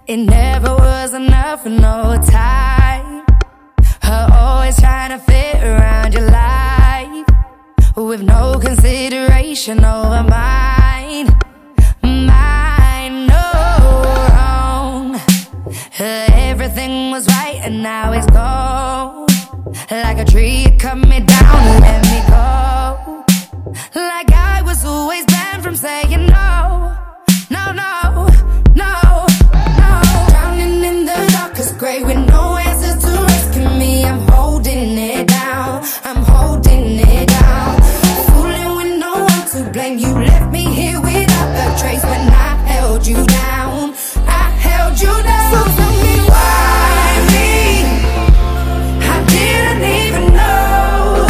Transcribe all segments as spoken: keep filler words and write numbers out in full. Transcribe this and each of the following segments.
It never was enough for no time. Her always trying to fit around your life, with no consideration over mine. Mine, no wrong. Her everything was right and now it's gone. Like a tree, it cut me down and let me go. Like I was always banned from saying no. No, no, no, no. Drowning in the darkest grave with no answers to rescue me. I'm holding it down, I'm holding it down. Fooling with no one to blame. You left me here without a trace when I held you down. I held you down. So tell me why me? I didn't even know.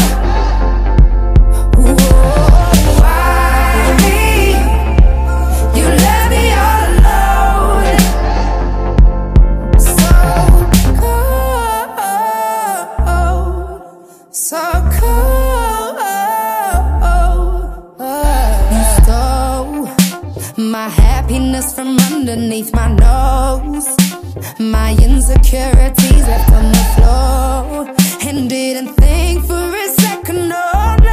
Whoa, why me? You left me all alone. So cold, so cold. You stole my happiness from underneath my nose. My insecurities left on the floor, and didn't think for a second, no, no.